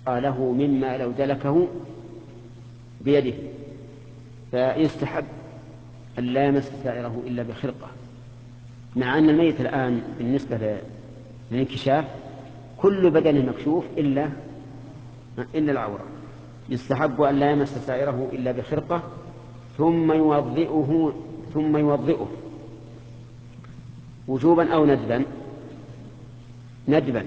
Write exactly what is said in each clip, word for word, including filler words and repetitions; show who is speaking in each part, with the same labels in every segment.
Speaker 1: له مما لو دلكه بيده، فيستحب أن لا يمس سائره إلا بخرقة، مع أن الميت الآن بالنسبة للانكشاف كل بدنه مكشوف إلا إلا العورة. يستحب أن لا يمس سائره إلا بخرقة، ثم يوضئه ثم يوضئه وجوبا أو ندبا ندبا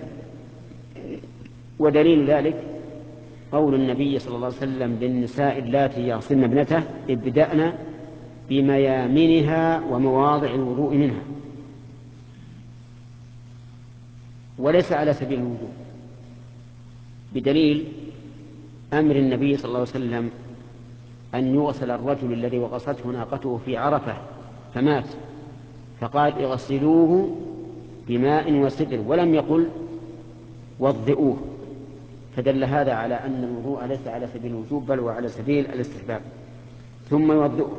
Speaker 1: ودليل ذلك قول النبي صلى الله عليه وسلم للنساء اللاتي يغسلن ابنته: ابدأن بميامنها ومواضع الوضوء منها، وليس على سبيل الوجوب، بدليل أمر النبي صلى الله عليه وسلم أن يغسل الرجل الذي وغصته ناقته في عرفة فمات، فقال: اغسلوه بماء وسدر، ولم يقل وضئوه، فدل هذا على أن الوضوء ليس على سبيل الوجوب بل وعلى سبيل الاستحباب. ثم يوضئه،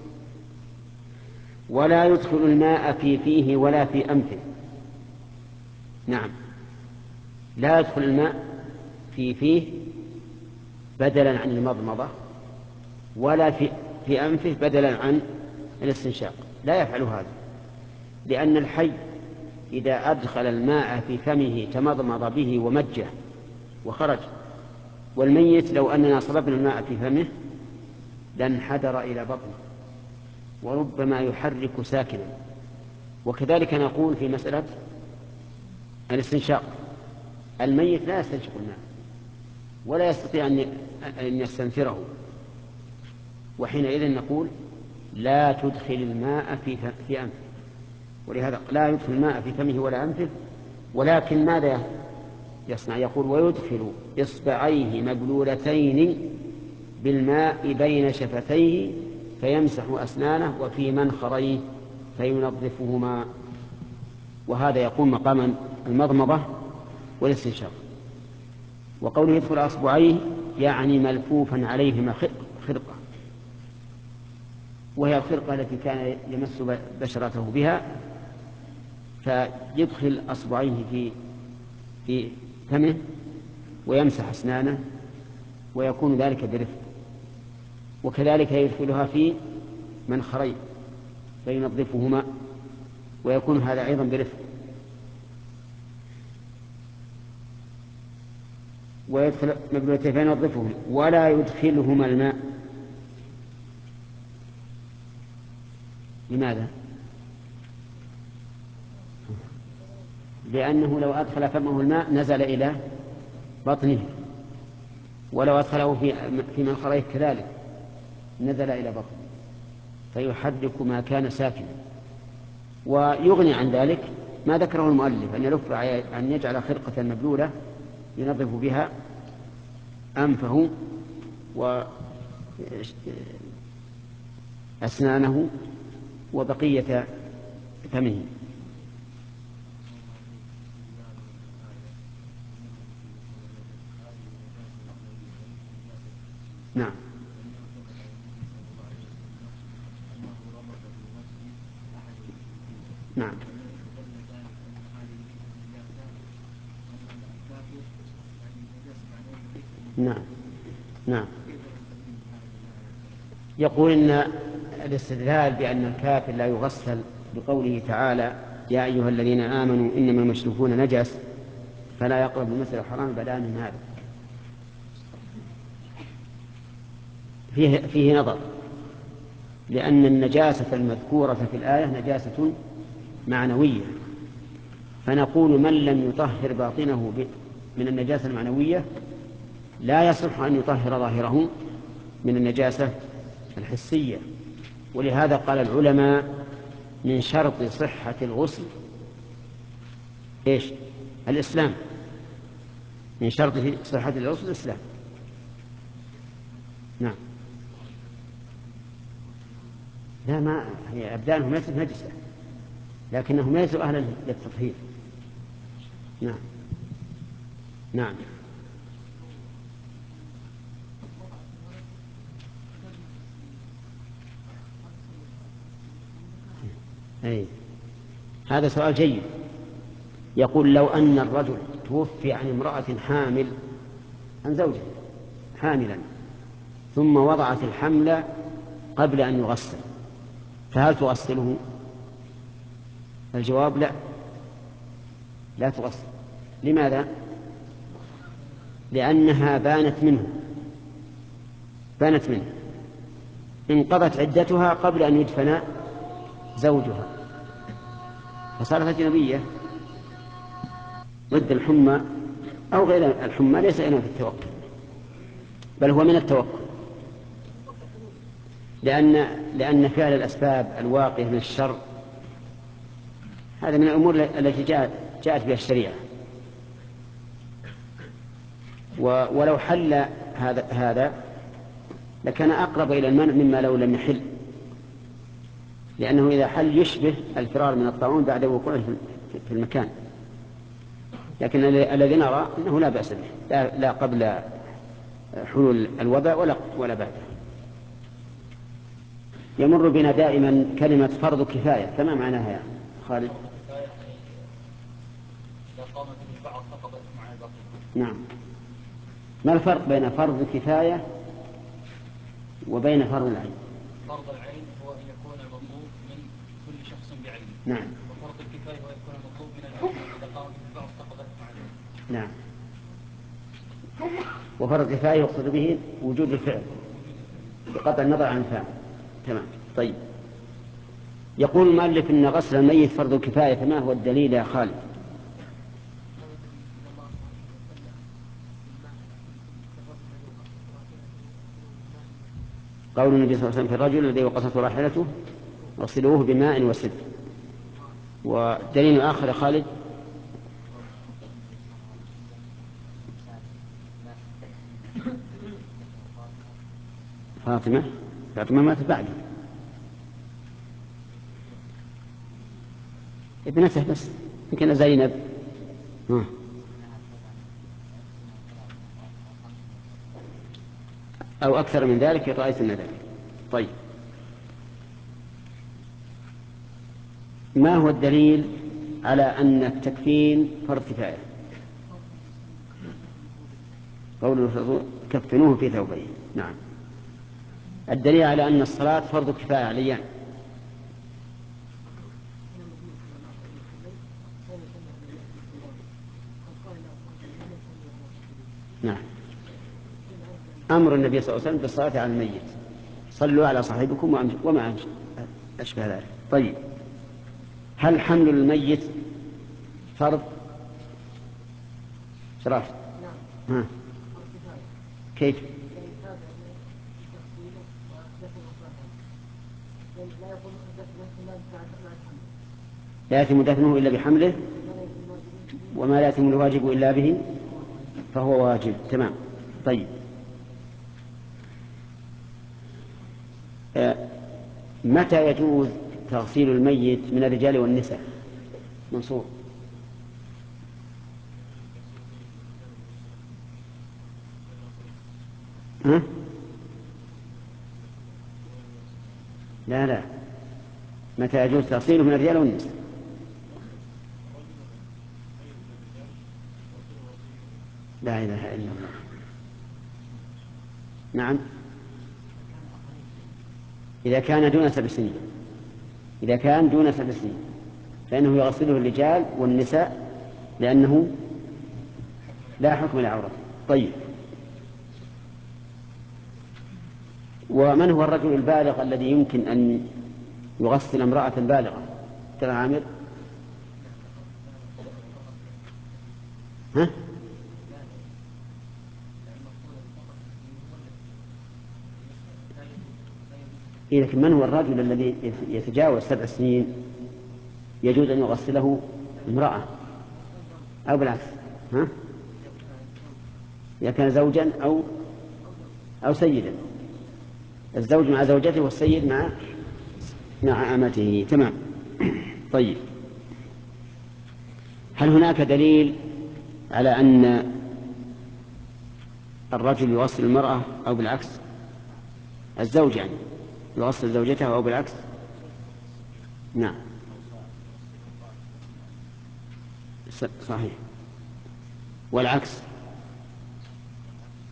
Speaker 1: ولا يدخل الماء في فيه ولا في أنفه. نعم، لا يدخل الماء في فيه بدلا عن المضمضة، ولا في, في أنفه بدلا عن الاستنشاق، لا يفعل هذا، لأن الحي إذا أدخل الماء في فمه تمضمض به ومجه وخرج، والميت لو أننا صببنا الماء في فمه لانحدر إلى بطنه وربما يحرك ساكنا. وكذلك نقول في مسألة الاستنشاق، الميت لا يستنشق الماء ولا يستطيع أن يستنثره، وحينئذ نقول لا تدخل الماء في أنفه، ولهذا لا يدخل الماء في فمه ولا أنفه. ولكن ماذا يصنع؟ يقول: ويدخل إصبعيه مبلولتين بالماء بين شفتيه فيمسح أسنانه وفي منخريه فينظفهما، وهذا يقوم مقام المضمضة والاستنشاق. وقوله يدخل أصبعيه يعني ملفوفا عليهما خرقة، وهي الخرقة التي كان يمس بشرته بها، فيدخل أصبعيه في في فمه ويمسح أسنانه ويكون ذلك برفق، وكذلك يدخلها في منخريه فينظفهما ويكون هذا أيضا برفق، ويدخل مبلولتين فينظفهما ولا يدخلهما الماء. لماذا؟ لأنه لو أدخل فمه الماء نزل إلى بطنه، ولو أدخله في في منخريه كذلك نزل إلى بطنه فيحرك ما كان ساكنا. ويغني عن ذلك ما ذكره المؤلف أن يلف أن يجعل خرقة مبلولة ينظف بها أنفه وأسنانه وبقية فمه. نعم. نعم. نعم. نعم. يقول إن الاستدلال بأن الكافر لا يغسل بقوله تعالى: يا أيها الذين آمنوا إنما المشركون نجس فلا يقربوا المسجد الحرام بدءا من هذا فيه, فيه نظر، لأن النجاسة المذكورة في الآية نجاسة معنوية، فنقول من لم يطهر باطنه من النجاسة المعنوية لا يصح أن يطهر ظاهره من النجاسة الحسية. ولهذا قال العلماء: من شرط صحة الغسل إيش؟ الإسلام. من شرط صحة الغسل الإسلام. نعم. لا، ما هي أبدانهم ليست نجسة، لكنهم ليسوا أهلا للتطهير. نعم. نعم. أي. هذا سؤال جيد. يقول: لو أن الرجل توفي عن امرأة حامل عن زوجها حاملا ثم وضعت الحمل قبل أن يغسل، فهل تغسله؟ الجواب لا، لا تغسل. لماذا؟ لأنها بانت منه بانت منه انقضت عدتها قبل أن يدفن زوجها، فصارت أجنبية. ضد الحمى أو غير الحمى ليس إلا في التوكل، بل هو من التوكل، لأن لأن فعل الأسباب الواقعة من الشر هذا من الأمور التي جاءت جاءت بها الشريعة. ولو حل هذا هذا لكان أقرب إلى المنع مما لو لم يحل، لأنه إذا حل يشبه الفرار من الطاعون بعد وقوعه في المكان. لكن الذي نرى أنه لا بأس به، لا, لا قبل حلول الوباء ولا ولا بعده. يمر بنا دائما كلمة فرض كفاية، فما معناها يا خالد؟ نعم. ما الفرق بين فرض كفاية وبين فرض العين؟
Speaker 2: فرض العين هو أن يكون المطلوب من كل شخص بعينه.
Speaker 1: نعم.
Speaker 2: وفرض الكفاية هو يكون المطلوب من الجميع، إذا قام به البعض سقطت معه.
Speaker 1: نعم. وفرض الكفاية يقصد به وجود الفعل بقطع النظر عن الفاعل. تمام. طيب، يقول المؤلف إن غسل الميت فرض الكفاية، فما هو الدليل يا خالد؟ قول النبي صلى الله عليه وسلم في الرجل الذي وقصته راحلته اغسلوه بماء وسدر. ودليل آخر يا خالد؟ فاطمة فاطمة ماتت بعده، ابنته بس، يمكن زينب. ها. أو أكثر من ذلك رأيت الندى. طيب، ما هو الدليل على أن التكفين فرض كفاية؟ قول الرسول كفنوه في ثوبين. نعم. الدليل على أن الصلاة فرض كفاية عليا؟ نعم. أمر النبي صلى الله عليه وسلم بالصلاة على الميت، صلوا على صاحبكم وما أشبه ذلك. طيب، هل حمل الميت فرض؟ شرف. ها. كيف؟ لا يتم دفنه إلا بحمله، وما لا يتم الواجب إلا به فهو واجب. تمام. طيب، آه متى يجوز تغسيل الميت من الرجال والنساء؟ منصور. ها؟ لا لا، متى يجوز تغسيله من الرجال والنساء؟ لا إله إلا الله. نعم، إذا كان دون سبع سنين، إذا كان دون سبع سنين فإنه يغسله الرجال والنساء، لأنه لا حكم لعورته. طيب، ومن هو الرجل البالغ الذي يمكن أن يغسل امرأة بالغة؟ ترى عامر. ها؟ إيه، لكن من هو الرجل الذي يتجاوز سبع سنين يجوز أن يغسله امرأة أو بالعكس؟ ها؟ إذا كان زوجا أو أو سيدا، الزوج مع زوجته والسيد مع مع أمته. تمام. طيب، هل هناك دليل على أن الرجل يغسل المرأة أو بالعكس؟ الزوج يعني يغسل زوجته أو بالعكس؟ نعم صحيح. والعكس؟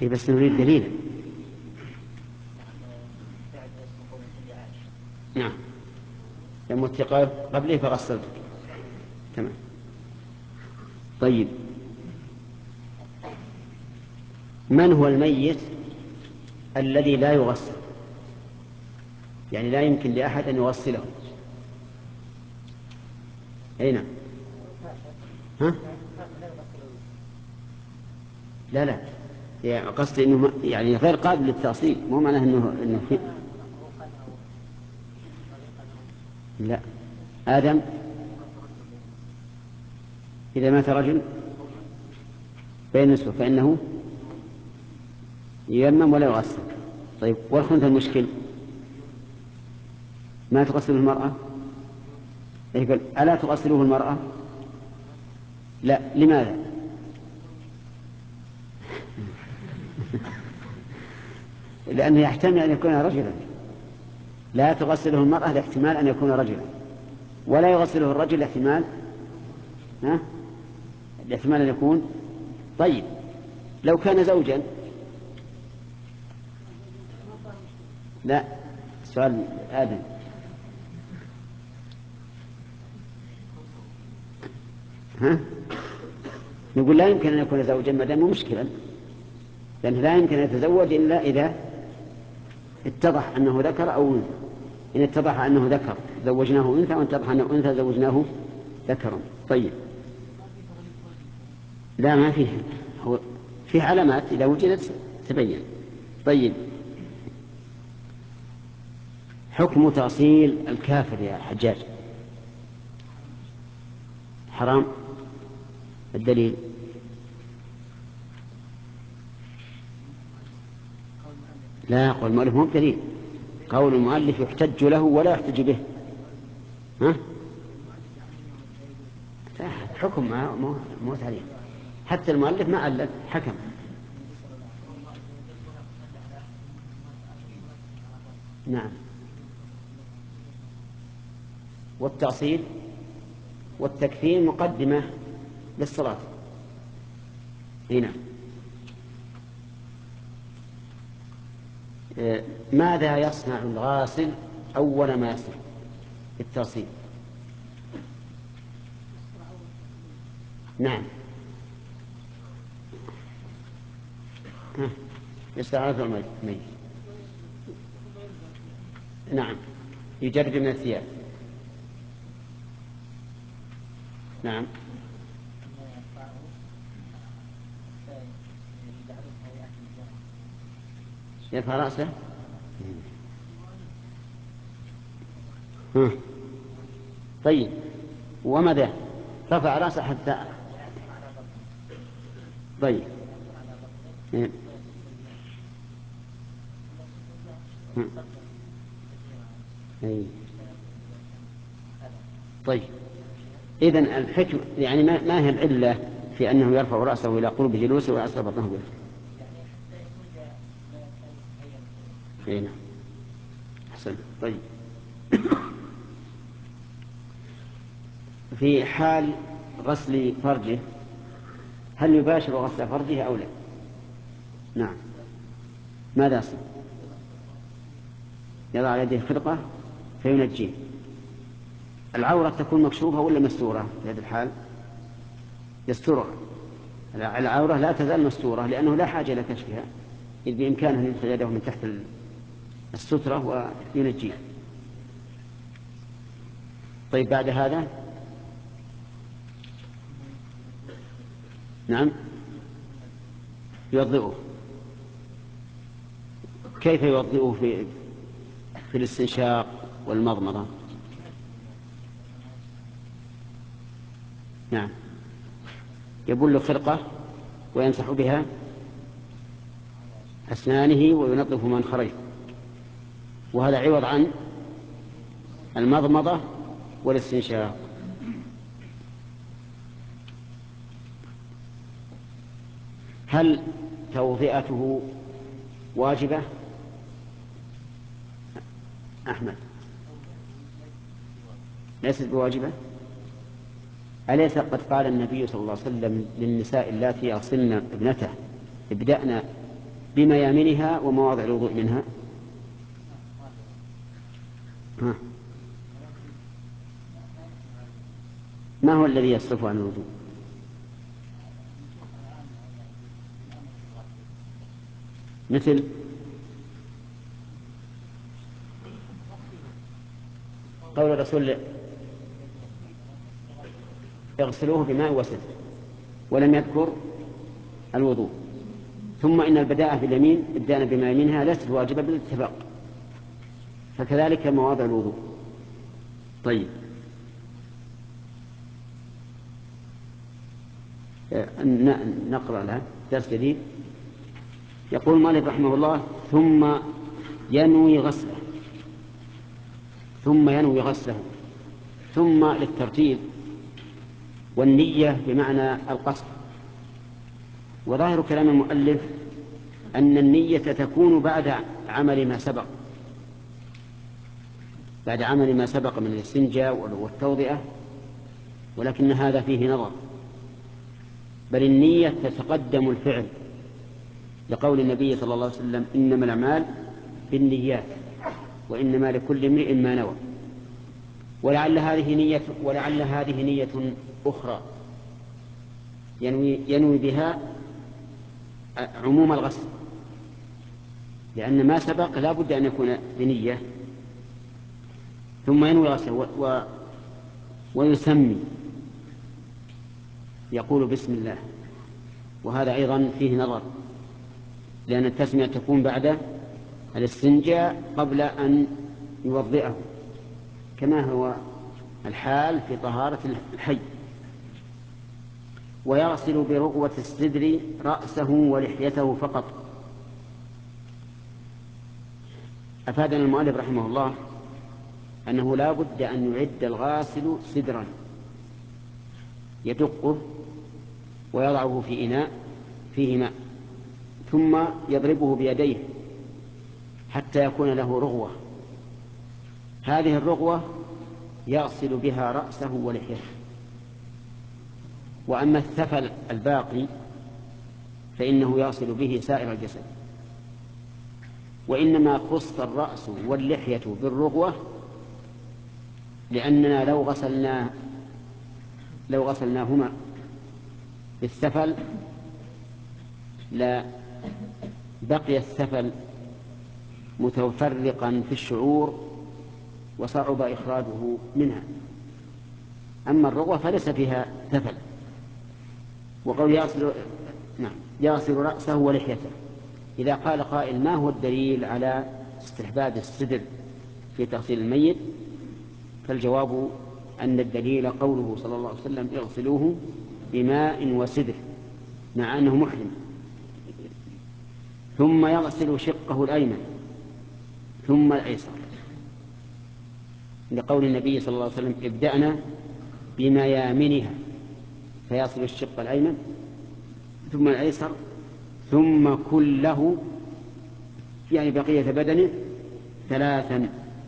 Speaker 1: إيه بس نريد دليلا. نعم لما اتقاب قبله فغسلتك. تمام. طيب من هو الميت الذي لا يغسل؟ يعني لا يمكن لأحد أن يغسله. أي نعم. ها؟ لا لا يعني قصدي انه يعني غير قابل للتأصيل، مو معناه انه انه في... لا آدم إذا مات رجل بين نسوه فإنه ييمم ولا يغسل. طيب والخنثى المشكل ما تغسله المرأة؟ يقول ألا تغسله المرأة؟ لا. لماذا؟ لأنه يحتمل أن يكون رجلا. لا تغسله المرأة لاحتمال أن يكون رجلا، ولا يغسله الرجل لاحتمال ها؟ لاحتمال أن يكون. طيب لو كان زوجا؟ لا سؤال آدم. ها؟ نقول لا يمكن أن يكون زوجا ما دام مشكلا، لأنه لا يمكن أن يتزوج إلا إذا اتضح أنه ذكر أو أنثى. إن اتضح أنه ذكر زوجناه أنثى، وإن اتضح أنه أنثى زوجناه ذكر. طيب لا ما فيه، هو فيه علامات إذا وجدت تبين. طيب حكم تأصيل الكافر يا حجاج؟ حرام. الدليل؟ لا قول المؤلف مو بدليل، قول المؤلف يحتج له ولا يحتج به. ها؟ حكم ما مو مو تعليل، حتى المؤلف ما علل حكم. نعم. والتأصيل والتكفين مقدمة للصلاة. هنا ماذا يصنع الغاسل أول ما يصنع التأصيل؟ نعم يستعاذ الميت. نعم يجرد من الثياب. نعم يرفع رأسه. طيب وماذا رفع رأسه حتى؟ طيب طيب إذن الحكم يعني ما هي العلة في أنه يرفع رأسه إلى قلوب جلوسه ويأسر بطنه به؟ هنا أحسن. طيب في حال غسل فرجه هل يباشر غسل فرجه أو لا؟ نعم. ماذا يصنع؟ يضع على يده خرقة فينجيه. العورة تكون مكشوفة ولا مستورة في هذا الحال؟ يسترها. العورة لا تزال مستورة لأنه لا حاجة إلى كشفها، إذ بإمكانه أن يدخل يده من تحت السترة وينجيه. طيب بعد هذا نعم يوضئه. كيف يوضئه في في الاستنشاق والمضمضة؟ نعم يبل خرقة ويمسح بها أسنانه وينظف منخريه، وهذا عوض عن المضمضة والاستنشاق. هل توضئته واجبة؟ أحمد ليست بواجبة. أليس قد قال النبي صلى الله عليه وسلم للنساء اللاتي يغسلن ابنته ابدأنا بميامنها ومواضع الوضوء منها. ها. ما هو الذي يصرف عن الوضوء؟ مثل قول الرسول يغسلوه بماء وسدر ولم يذكر الوضوء. ثم إن البداءة باليمين ابدأنا بما يمينها ليست واجبة بالاتفاق، فكذلك مواضع الوضوء. طيب، نقرأ لها درس جديد. يقول مالك رحمه الله: ثم ينوي غسله. ثم ينوي غسله، ثم للترتيب، والنية بمعنى القصد. وظاهر كلام المؤلف أن النية تكون بعد عمل ما سبق، بعد عمل ما سبق من الاستنجاء والتوضئة، ولكن هذا فيه نظر، بل النية تتقدم الفعل، لقول النبي صلى الله عليه وسلم: إنما الأعمال بالنيات وإنما لكل امرئ ما نوى. ولعل هذه نية ولعل هذه نية أخرى ينوي, ينوي بها عموم الغسل، لأن ما سبق لا بد أن يكون بنية. ثم ينوي غسله و... و... ويسمي، يقول بسم الله، وهذا أيضا فيه نظر، لأن التسمية تكون بعد الاستنجاء قبل أن يوضئه، كما هو الحال في طهارة الحي. ويغسل برغوة السدر رأسه ولحيته فقط. أفادنا المؤلف رحمه الله أنه لا بد أن يعد الغاسل سدرا يدقه ويضعه في إناء فيه ماء، ثم يضربه بيديه حتى يكون له رغوة. هذه الرغوة يغسل بها رأسه ولحيته. وأما الثفل الباقي فإنه يغسل به سائر الجسد. وإنما خص الرأس واللحية بالرغوة لأننا لو غسلنا لو غسلناهما بالثفل لا بقي الثفل متفرقا في الشعور وصعب إخراجه منها. أما الرغوة فليس فيها ثفل. وقول يغسل نعم يغسل رأسه ولحيته. إذا قال قائل: ما هو الدليل على استحباب السدر في تغسيل الميت؟ فالجواب أن الدليل قوله صلى الله عليه وسلم: اغسلوه بماء وسدر، مع أنه محرم. ثم يغسل شقه الأيمن ثم الأيسر، لقول النبي صلى الله عليه وسلم: ابدأنا بميامنها، فيصل الشق الأيمن ثم الأيسر ثم كله، يعني بقية بدنه ثلاثا،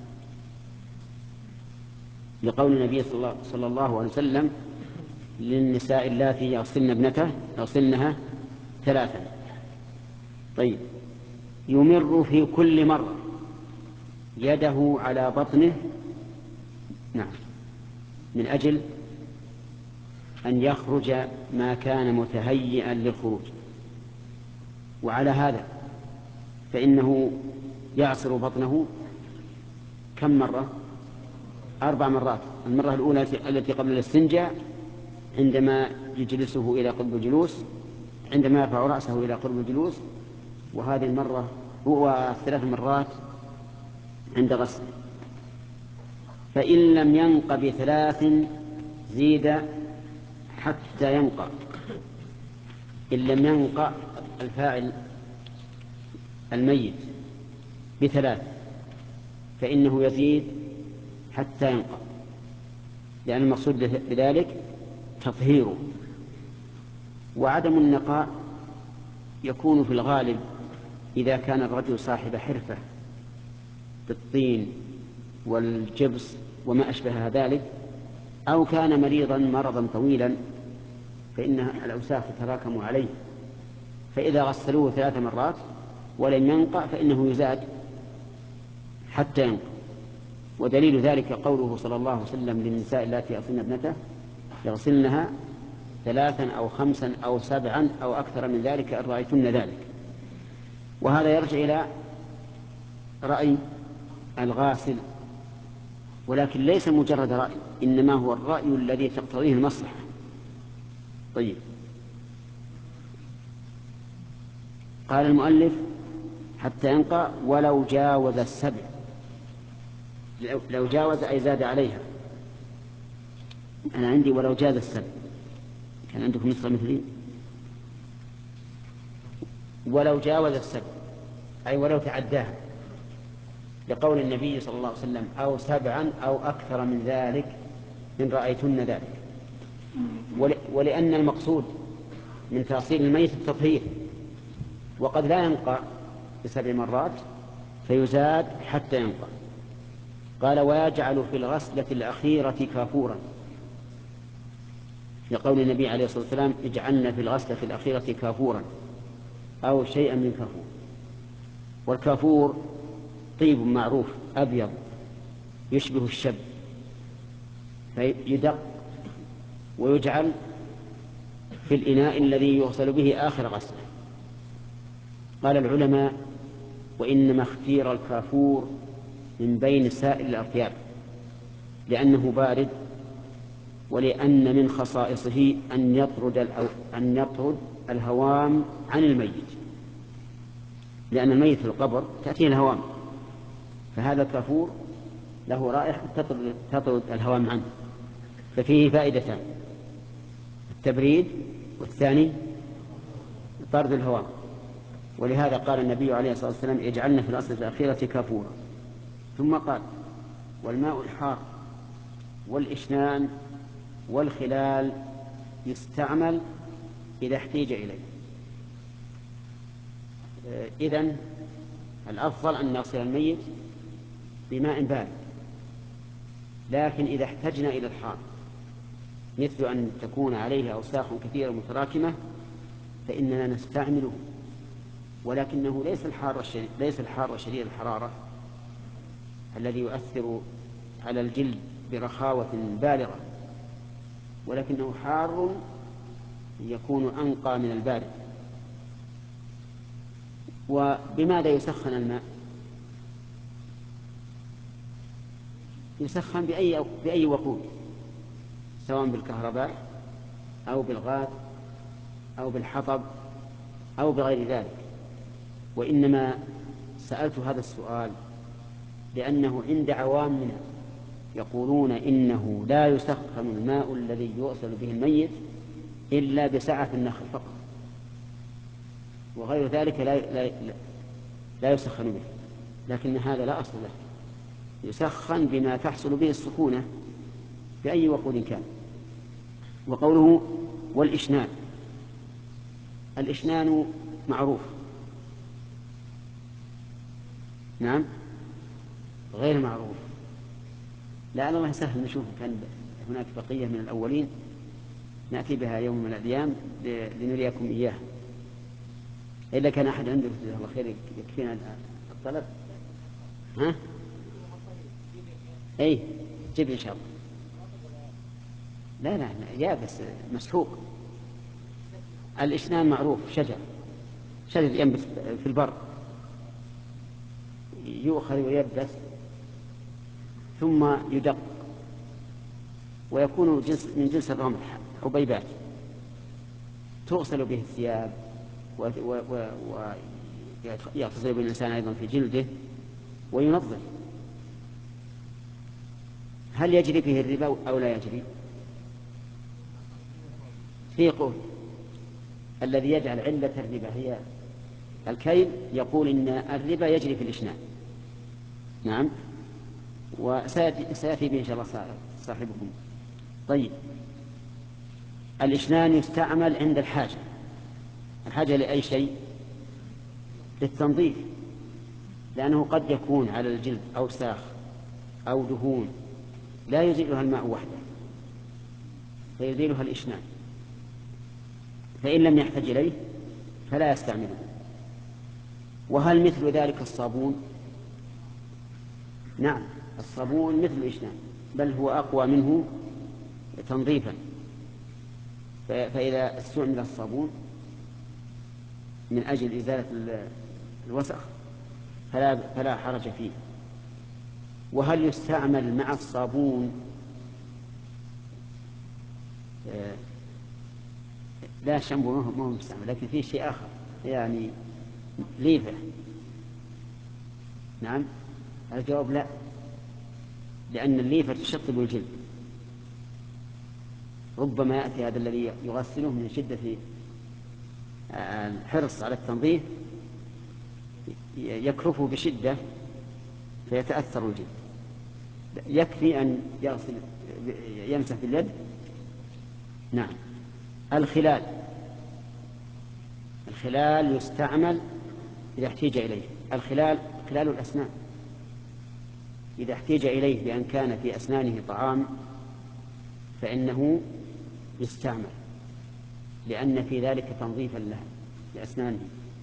Speaker 1: لقول النبي صلى الله عليه وسلم للنساء اللاتي يغسلن ابنته يغسلنها ثلاثا. طيب، يمر في كل مرة يده على بطنه، نعم، من أجل أن يخرج ما كان متهيئا للخروج. وعلى هذا فإنه يعصر بطنه كم مرة؟ أربع مرات. المرة الأولى التي قبل الاستنجاء عندما يجلسه إلى قرب الجلوس، عندما يرفع رأسه إلى قرب الجلوس، وهذه المرة هو ثلاث مرات عند غسله. فإن لم ينق بثلاث زيد حتى ينقى. إن لم ينقى الفاعل الميت بثلاث فإنه يزيد حتى ينقى، لأن المقصود بذلك تطهيره. وعدم النقاء يكون في الغالب إذا كان الرجل صاحب حرفة بالطين والجبس وما أشبه ذلك، أو كان مريضا مرضا طويلا فإن الأوساخ تتراكم عليه، فإذا غسلوه ثلاث مرات ولم ينقع فإنه يزاد حتى ينقع. ودليل ذلك قوله صلى الله عليه وسلم للنساء اللاتي يغسلن ابنته يغسلنها ثلاثا أو خمسا أو سبعا أو أكثر من ذلك إن رأيتن ذلك. وهذا يرجع إلى رأي الغاسل، ولكن ليس مجرد رأي، إنما هو الرأي الذي تقتضيه المصلحة. طيب، قال المؤلف حتى ينقع ولو جاوز السبع. لو جاوز أي زاد عليها. أنا عندي ولو جاز السبع، كان عندكم نسخة مثلي. ولو جاوز السبع أي ولو تعداها، لقول النبي صلى الله عليه وسلم أو سبعا أو أكثر من ذلك إن رأيتن ذلك. ولأن المقصود من تأصيل الميت التطهير، وقد لا ينقع بسبع مرات فيزاد حتى ينقع. قال ويجعل في الغسلة الأخيرة كافورا، لقول النبي عليه الصلاة والسلام اجعلنا في الغسلة الأخيرة كافورا أو شيئا من كافور. والكافور طيب معروف أبيض يشبه الشب، فيدق ويجعل في الإناء الذي يغسل به آخر غسله. قال العلماء وإنما اختير الكافور من بين سائر الأطياب لأنه بارد، ولأن من خصائصه أن يطرد أن يطرد الهوام عن الميت، لأن الميت في القبر تأتيه الهوام، فهذا الكافور له رائحة تطرد الهوام عنه، ففيه فائدتان: التبريد، والثاني طرد الهوام. ولهذا قال النبي عليه الصلاة والسلام اجعلنا في الأصل الأخيرة كافورا. ثم قال والماء الحار والإشنان والخلال يستعمل إذا احتيج إليه. إذن الأفضل أن نغسل الميت بماء بارد، لكن إذا احتجنا إلى الحار مثل أن تكون عليه أوساخ كثيرة متراكمة فإننا نستعمله، ولكنه ليس الحار الشديد ليس الحار شديد الحرارة الذي يؤثر على الجلد برخاوة بالغة، ولكنه حار يكون أنقى من البارد. وبماذا يسخن الماء؟ يسخن بأي, بأي وقود، سواء بالكهرباء أو بالغاز أو بالحطب أو بغير ذلك. وإنما سألت هذا السؤال لأنه عند عوامنا يقولون إنه لا يسخن الماء الذي يغسل به الميت إلا بسعة النخل فقط، وغير ذلك لا, لا, لا يسخن به، لكن هذا لا أصل له، يسخن بما تحصل به السخونة بأي وقود كان. وقوله والإشنان، الإشنان معروف، نعم غير معروف، لعل الله سهل نشوف كان هناك بقية من الأولين نأتي بها يوم من الأيام لنريكم إياها. إلا كان أحد عنده جزاه الله خير يكفينا الطلب. ها؟ أي جيب إن شاء الله. لا لا يابس مسحوق. الإشنان معروف، شجر شجر ينبت في البر، يؤخذ ويبس ثم يدق ويكون جنس من جنس الرمل، حبيبات تغسل به الثياب ويغتسل به الإنسان أيضا في جلده وينظف. هل يجري فيه الربا أو لا يجري؟ في قول الذي يجعل علة الربا هي الكيل يقول إن الربا يجري في الإشنان، نعم، وسيأتي به إن شاء الله صاحبكم. طيب، الإشنان يستعمل عند الحاجة. الحاجة لأي شيء؟ للتنظيف، لأنه قد يكون على الجلد أوساخ أو دهون لا يزيلها الماء وحده فيزيلها الإشنان، فإن لم يحتج إليه فلا يستعمله. وهل مثل ذلك الصابون؟ نعم، الصابون مثل الإشنان، بل هو أقوى منه تنظيفا. فإذا استعمل الصابون من أجل إزالة الوسخ فلا, فلا حرج فيه. وهل يستعمل مع الصابون لا الشامبو ما هو مستعمل، لكن فيه شيء آخر يعني ليفة؟ نعم، الجواب لا، لأن الليفة تشطب الجلد، ربما يأتي هذا الذي يغسله من شدة الحرص على التنظيف يكرفه بشدة فيتأثر الجلد. يكفي أن يغسل يمسح باليد. نعم. الخلال الخلال يستعمل إذا احتيج إليه. الخلال خلال الأسنان إذا احتيج إليه بأن كان في أسنانه طعام فإنه يستعمل، لأن في ذلك تنظيفا له لأسنانه.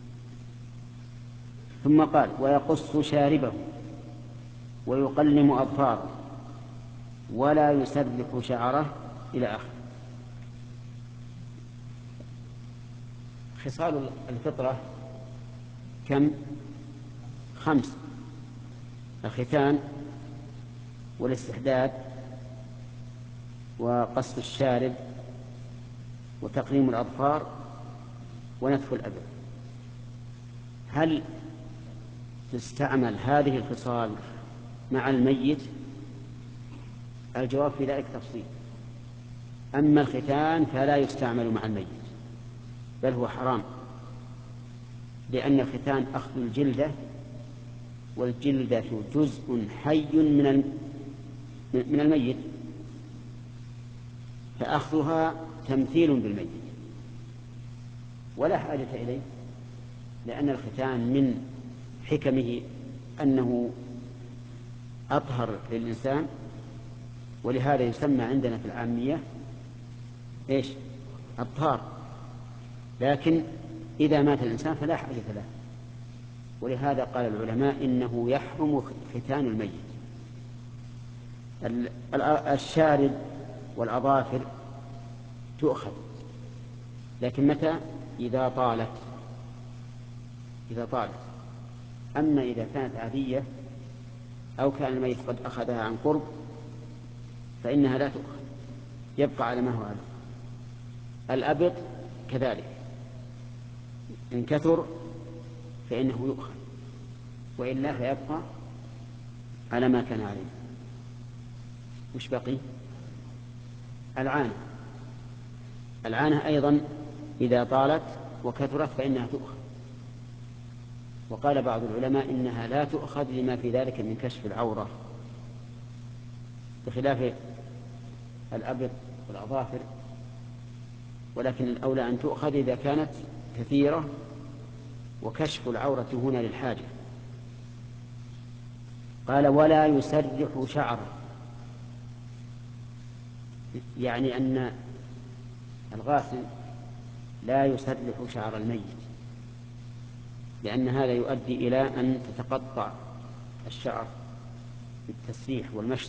Speaker 1: ثم قال: ويقص شاربه ويقلم أظفاره ولا يسرح شعره إلى آخره. خصال الفطرة كم؟ خمس: الختان والاستحداد وقص الشارب وتقليم الأظفار ونتف الأبد. هل تستعمل هذه الخصال مع الميت؟ الجواب في ذلك تفصيل. أما الختان فلا يستعمل مع الميت، بل هو حرام، لأن الختان أخذ الجلدة، والجلدة جزء حي من من الميت، فأخذها تمثيل بالميت ولا حاجة إليه، لأن الختان من حكمه أنه أطهر للإنسان، ولهذا يسمى عندنا في العامية إيش؟ الطهار. لكن إذا مات الإنسان فلا حاجة له، ولهذا قال العلماء إنه يحرم ختان الميت. الشارب والأظافر تؤخذ، لكن متى؟ إذا طالت إذا طالت أما إذا كانت عادية أو كان الميت قد أخذها عن قرب فإنها لا تؤخذ، يبقى على ما هو عليه. الأبط كذلك، إن كثر فإنه يؤخذ، وإلا فيبقى على ما كان عليه. وش بقي؟ العانة العانة أيضا إذا طالت وكثرت فإنها تؤخذ، وقال بعض العلماء إنها لا تؤخذ لما في ذلك من كشف العورة، بخلاف الأبط والأظافر، ولكن الأولى أن تؤخذ إذا كانت كثيرة وكشف العورة هنا للحاجة. قال: ولا يسرح شعره، يعني أن الغاسل لا يسرح شعر الميت، لأن هذا يؤدي إلى أن تتقطع الشعر بالتسريح والمشط،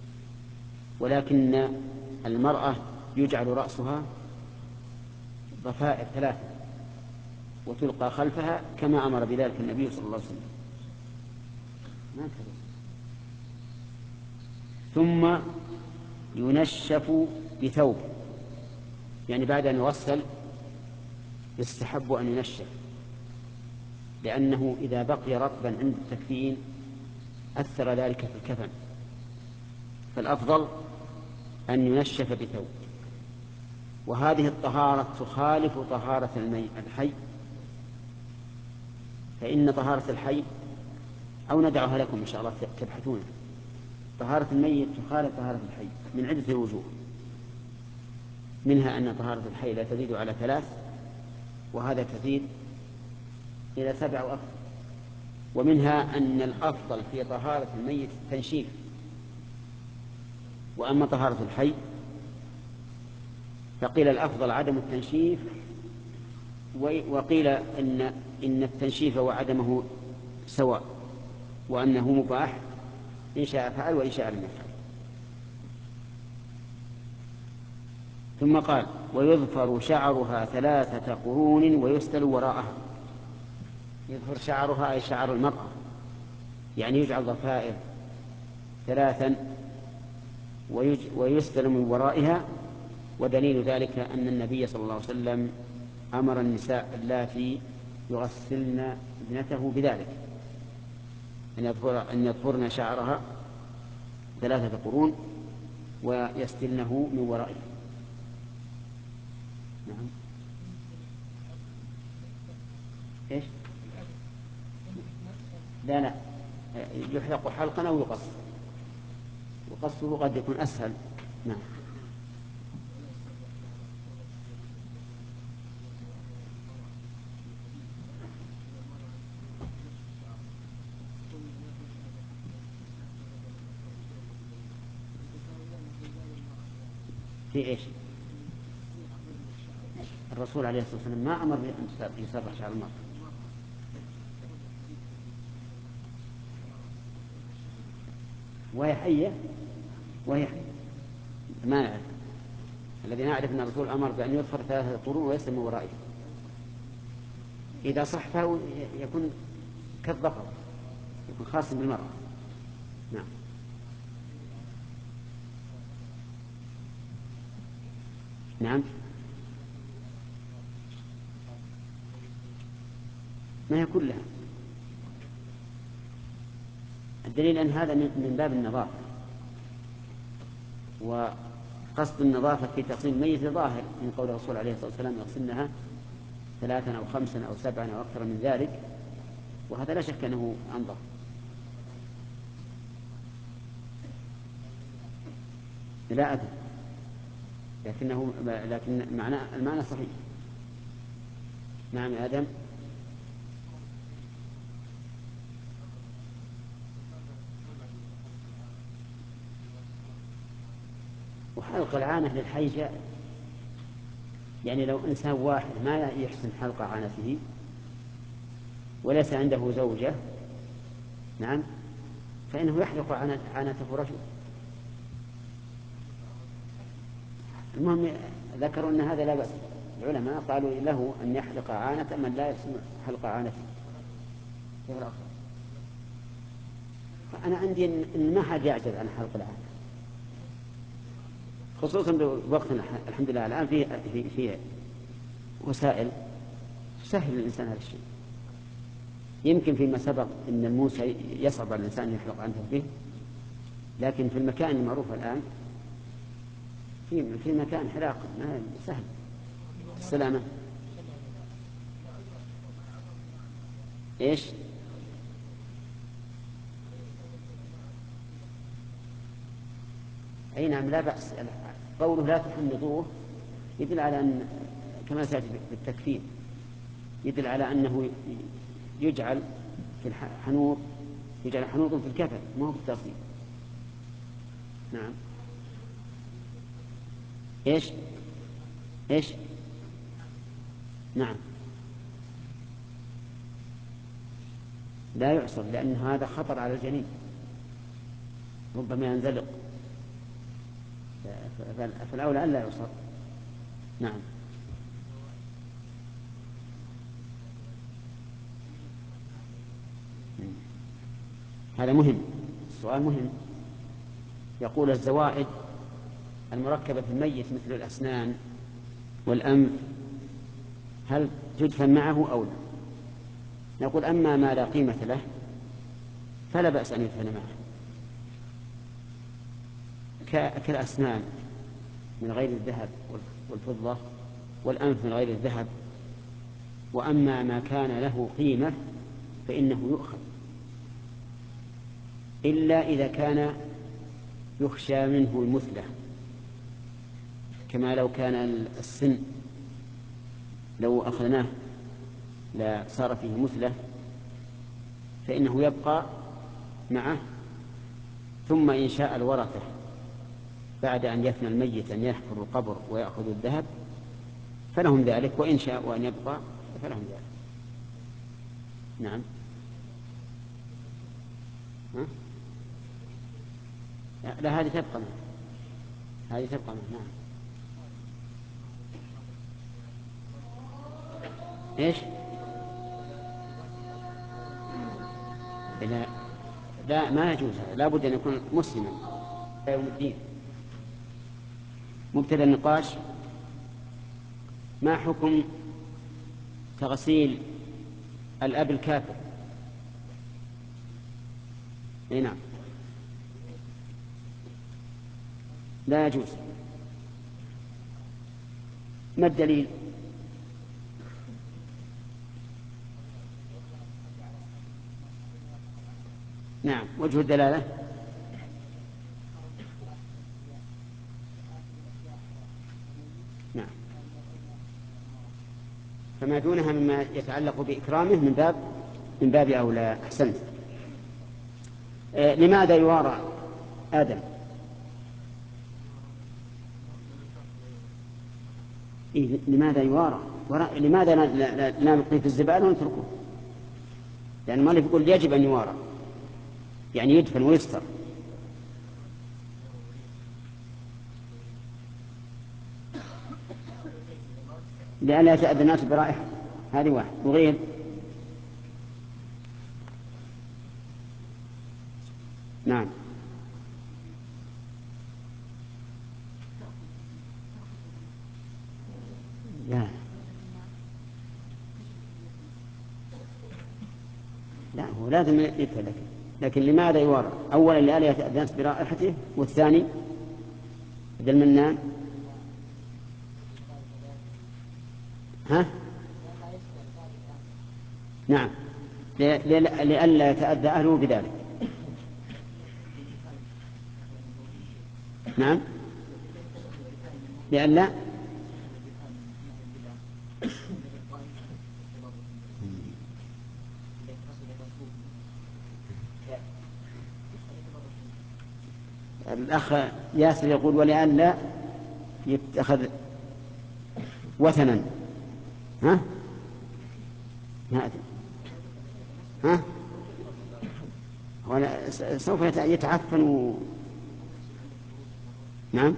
Speaker 1: ولكن المرأة يجعل رأسها ضفائر ثلاثة وتلقى خلفها كما أمر بذلك النبي صلى الله عليه وسلم. ثم ينشف بثوب، يعني بعد أن يغسل يستحب أن ينشف، لأنه إذا بقي رطبا عند التكفين أثر ذلك في الكفن، فالأفضل أن ينشف بثوب. وهذه الطهارة تخالف طهارة الحي، فإن طهارة الحي أو ندعها لكم إن شاء الله تبحثون. طهارة الميت تخالف طهارة الحي من عدة وجوه، منها أن طهارة الحي لا تزيد على ثلاث، وهذا تزيد إلى سبع وأكثر. ومنها أن الأفضل في طهارة الميت التنشيف، وأما طهارة الحي فقيل الأفضل عدم التنشيف، وقيل إن إن التنشيف وعدمه سواء، وأنه مباح إن شاء فعل وإن شاء لم يفعل. ثم قال: ويظفر شعرها ثلاثة قرون ويستل وراءها. يظفر شعرها أي شعر المرأة، يعني يجعل ضفائر ثلاثا ويستل من ورائها. ودليل ذلك أن النبي صلى الله عليه وسلم أمر النساء اللاتي يغسلن ابنته بذلك أن يظفرن شعرها ثلاثة قرون ويستلنه من ورائها. نعم. إيش؟ لا لا، يحلق حلقا أو يقص، وقصه قد يكون أسهل. نعم. في إيش؟ الرسول عليه الصلاة والسلام ما أمر بأن يسرح شعر المرأة. وهي حية وهي حية ما نعرف. الذي نعرف أن الرسول أمر بأن يظفر ثلاثة قرون ويسلم من ورائه. إذا صح فهو يكون كالظفر، يكون خاص بالمرأة. نعم. نعم. ما هي كلها. الدليل أن هذا من باب النظافة، وقصد النظافة في تغسيل الميت ظاهر من قول الرسول عليه الصلاة والسلام: يغسلنها ثلاثا أو خمسا أو سبعا أو أكثر من ذلك، وهذا لا شك أنه أنظف. لا أدري، لكنه لكن المعنى المعنى صحيح. نعم يا آدم. وحلق العانة للحيجة، يعني لو إنسان واحد ما يحسن حلق عانته وليس عنده زوجة، نعم، فإنه يحلق عانته رجل. المهم ذكروا أن هذا لا بأس. العلماء قالوا له أن يحلق عانة من لا يحسن حلق عانته. فأنا عندي أن ما حد يعجز عن حلق العانة، خصوصا بوقتنا الحمد لله الآن في في في وسائل تسهل الإنسان هذا الشيء. يمكن فيما سبق أن الموسى يصعب على الإنسان يحلق عنه به، لكن في المكان المعروف الآن في في مكان حلاق ما سهل. السلامة. إيش؟ أي نعم لا بأس. قوله لا تحنطوه يدل على أن كما سيأتي بالتكفير يدل على أنه يجعل في الحنوط يجعل حنوط في الكفن ما هو بالتصيب. نعم. إيش؟ إيش؟ نعم. لا يعصر لأن هذا خطر على الجنين، ربما ينزلق، فالأولى أن لا يعصر. نعم. هذا مهم، السؤال مهم. يقول: الزوائد المركبة في الميت مثل الأسنان والأنف هل تدفن معه أو لا؟ نقول: أما ما لا قيمة له فلا بأس أن يدفن معه، كالأسنان من غير الذهب والفضة، والأنف من غير الذهب. وأما ما كان له قيمة فإنه يؤخذ، إلا إذا كان يخشى منه المثلة، كما لو كان السن لو أخذناه لا صار فيه مثلة فإنه يبقى معه، ثم إن شاء الورثة بعد أن يفنى الميت أن يحفروا القبر ويأخذوا الذهب فلهم ذلك، وإن شاءوا أن يبقى فلهم ذلك. نعم. ها؟ لا, لا هذه تبقى منه. هذه تبقى منه. نعم. ايش؟ لا لا ما يجوز، لا بد أن يكون مسلما يوم الدين. مبتدأ النقاش: ما حكم تغسيل الأب الكافر؟ اي نعم، لا يجوز. ما الدليل؟ نعم، وجه الدلالة. نعم، فما دونها مما يتعلق بإكرامه من باب من باب أولى. أحسنت. آه لماذا يوارى آدم؟ إيه لماذا يوارى؟ لماذا لا, لا, لا نلقيه في الزبالة ونتركه؟ لأن المؤلف يقول يجب أن يوارى، يعني يدفن ويستر. لأن لا يتأذى الناس برائحة، هذه واحد. وغير نعم. لا لا هو لازم يتهلك، لكن لماذا يوارى؟ أولا لأن لا يتأذى الناس برائحته، والثاني إذا المنان ها؟ نعم، لئلا يتأذى أهله بذلك. نعم، لئلا الأخ ياسر يقول ولئلا يتخذ وثنا. ها؟ ها؟ ولا سوف يتعفن و... نعم.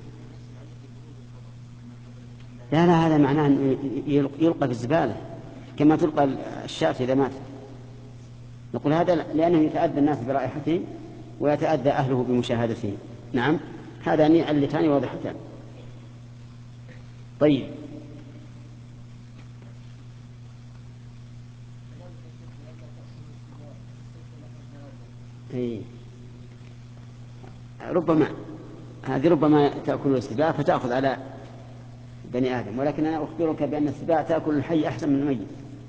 Speaker 1: لا لا هذا معناه أن يلقى في الزبالة كما تلقى الشاة إذا مات. نقول هذا لأنه يتأذى الناس برائحته ويتأذى أهله بمشاهدته. نعم، هذان علتان واضحتان. طيب، إيه. ربما هذه ربما تأكل السباع فتأخذ على بني آدم، ولكن أنا أخبرك بأن السباع تأكل الحي أحسن من الميت،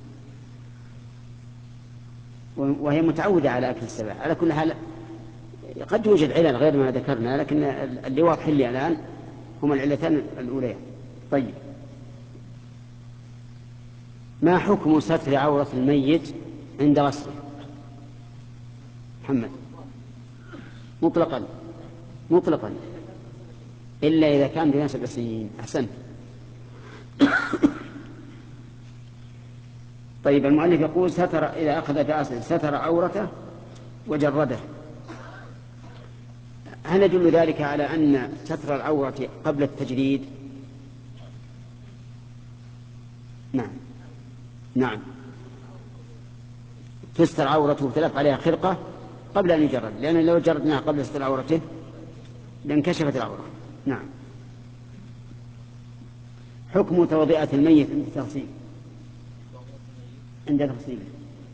Speaker 1: وهي متعودة على أكل السباع. على كل حال قد يوجد علل غير ما ذكرنا، لكن اللي واضح لي الآن هما العلتان الأوليان. طيب، ما حكم ستر عورة الميت عند غسله؟ محمد. مطلقا مطلقا إلا إذا كان بناس الأسيين. أحسنت. طيب، المؤلف يقول ستر إذا أخذ جاسد ستر عورته وجرده، هل يدل ذلك على أن ستر العورة قبل التجريد؟ نعم نعم، تستر عورته وتلف عليها خرقة قبل أن يجرد، لأن لو جردناها قبل ستر عورته لانكشفت العورة. نعم. حكم توضئة الميت عند تغسيله عند تغسيله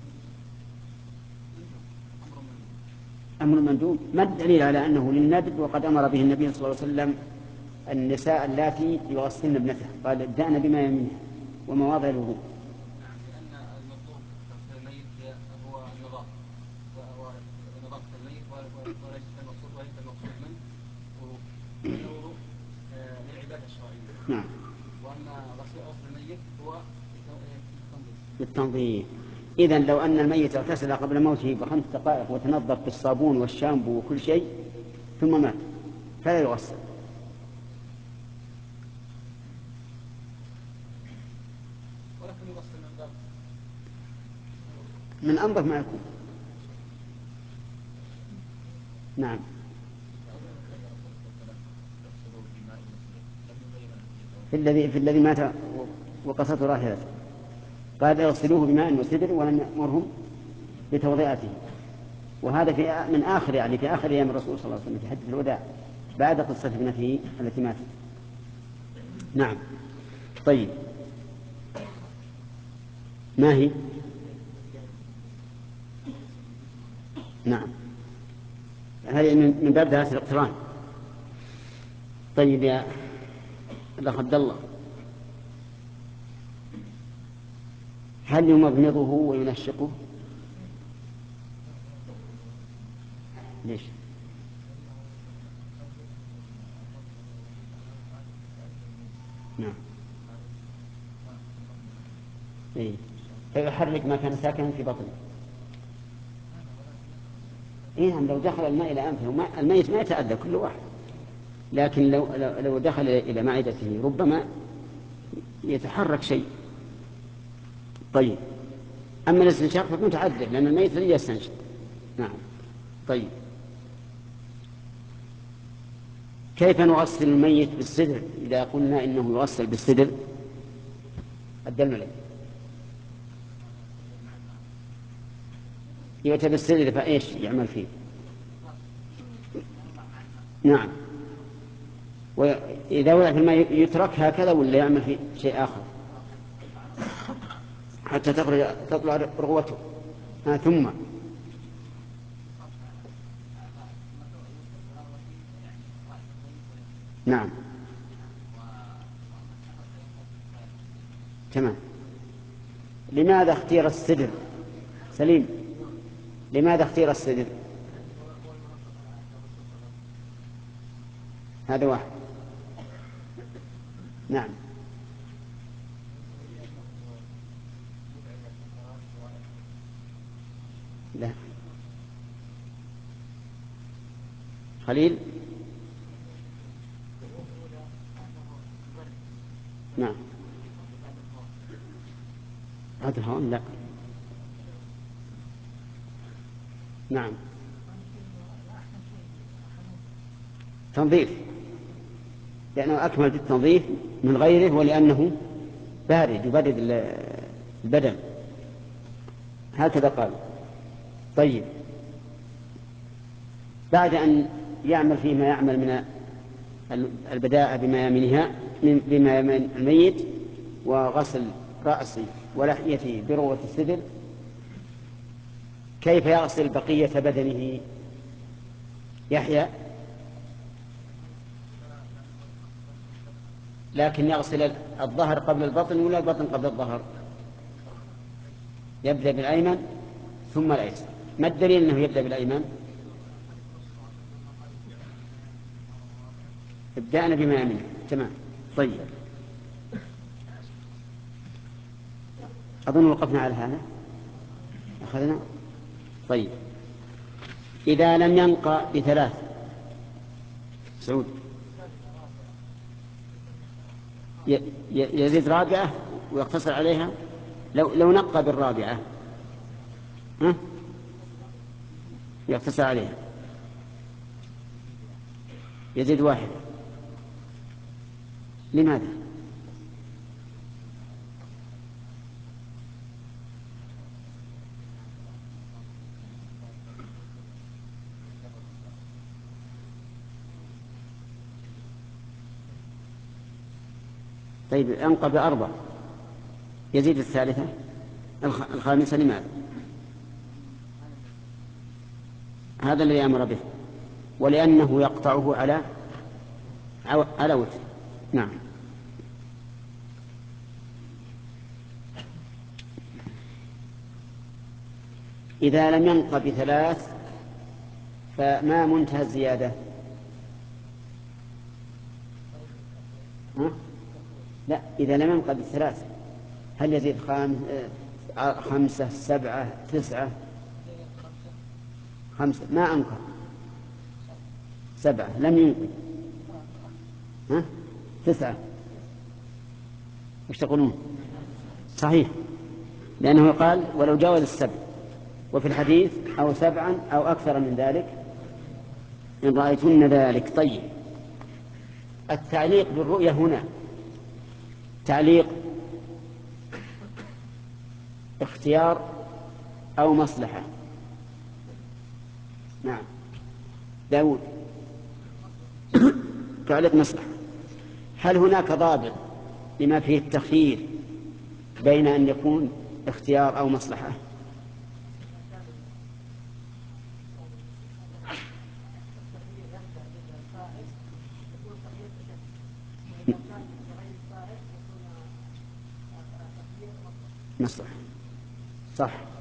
Speaker 1: أمر مندوب. ما الدليل على أنه للندب وقد أمر به النبي صلى الله عليه وسلم النساء اللاتي يغسلن ابنته، قال ابدأن بما يمينه ومواضع الوضوء؟
Speaker 2: لأن المطلوب في الميت هو النظافة ونظافة الميت، وليس المقصود وليس المقصود منه الوضوء للعبادة الشرعية.
Speaker 1: نعم.
Speaker 2: وأما غسل الميت هو
Speaker 1: بالتنظيف. إذن لو أن الميت اغتسل قبل موته بخمس دقائق وتنظف بالصابون والشامبو وكل شيء ثم مات فلا يغسل. من أنظف ما يكون. نعم. في الذي في الذي مات وقصته راحلته قال اغسلوه بماء وسدر ولم يأمرهم بتوضئته، وهذا في من آخر يعني في آخر أيام الرسول صلى الله عليه وسلم في حجة الوداع بعد قصة ابنته التي ماتت. نعم. طيب، ما هي؟ نعم، هذه من باب دراسة الاقتران. طيب يا الأخ عبد الله، هل يمضمضه وينشقه؟ ليش؟ نعم. إيه؟ فيحرك ما كان ساكنا في بطنه. إيه نعم، لو دخل الماء إلى أنفه الميت ما يتأذى كل واحد، لكن لو لو دخل إلى معدته ربما يتحرك شيء. طيب، أما الاستنشاق فمتعذر لأن الميت لن يستنشق. نعم. طيب، كيف نغسل الميت بالسدر إذا قلنا إنه يغسل بالسدر؟ الدم عليه يؤتى بالسدر فإيش يعمل فيه؟ نعم. وإذا وقع في الماء يترك هكذا ولا يعمل فيه شيء آخر حتى تخرج تطلع رغوته؟ ها ثم نعم. تمام. لماذا اختير السدر؟ سليم، لماذا اختير السدر؟ هذا واحد. نعم. لا. خليل. نعم. هذا الهون لا. نعم. تنظيف، لأنه أكمل في التنظيف من غيره، ولأنه بارد يبرد البدن، هكذا قال. طيب، بعد أن يعمل فيما يعمل من البداءة بميامنها بميامن الميت وغسل رأسه ولحيته بروة السدر، كيف يغسل بقية بدنه؟ يحيى. لكن يغسل الظهر قبل البطن ولا البطن قبل الظهر؟ يبدأ بالأيمن ثم الأيسر. ما الدليل أنه يبدأ بالأيمن؟ ابدأنا بما يمنه. تمام. طيب، أظن وقفنا على هذا أخذنا. طيب، إذا لم ينقى بثلاث سعود يزيد رابعة ويقتصر عليها. لو لو نقى بالرابعة ها يقتصر عليها، يزيد واحد. لماذا؟ طيب، أنقى بأربع يزيد الثالثة الخامسة. لماذا؟ هذا الذي أمر به، ولأنه يقطعه على على وتر. نعم. إذا لم ينق بثلاث فما منتهى الزيادة؟ ها؟ لا، إذا لم ينق بالثلاث هل يزيد خام... خمسة سبعة تسعة؟ خمسة ما أنقى، سبعة لم ينقي، ها؟ تسعة. وش تقولون؟ صحيح، لأنه قال ولو جاوز السبع وفي الحديث أو سبعا أو أكثر من ذلك إن رأيتن ذلك. طيب، التعليق بالرؤية هنا تعليق اختيار أو مصلحة؟ نعم داود. تعليق مصلحة. هل هناك ضابط لما فيه التخيير بين أن يكون اختيار أو مصلحة؟ مصلحة صح.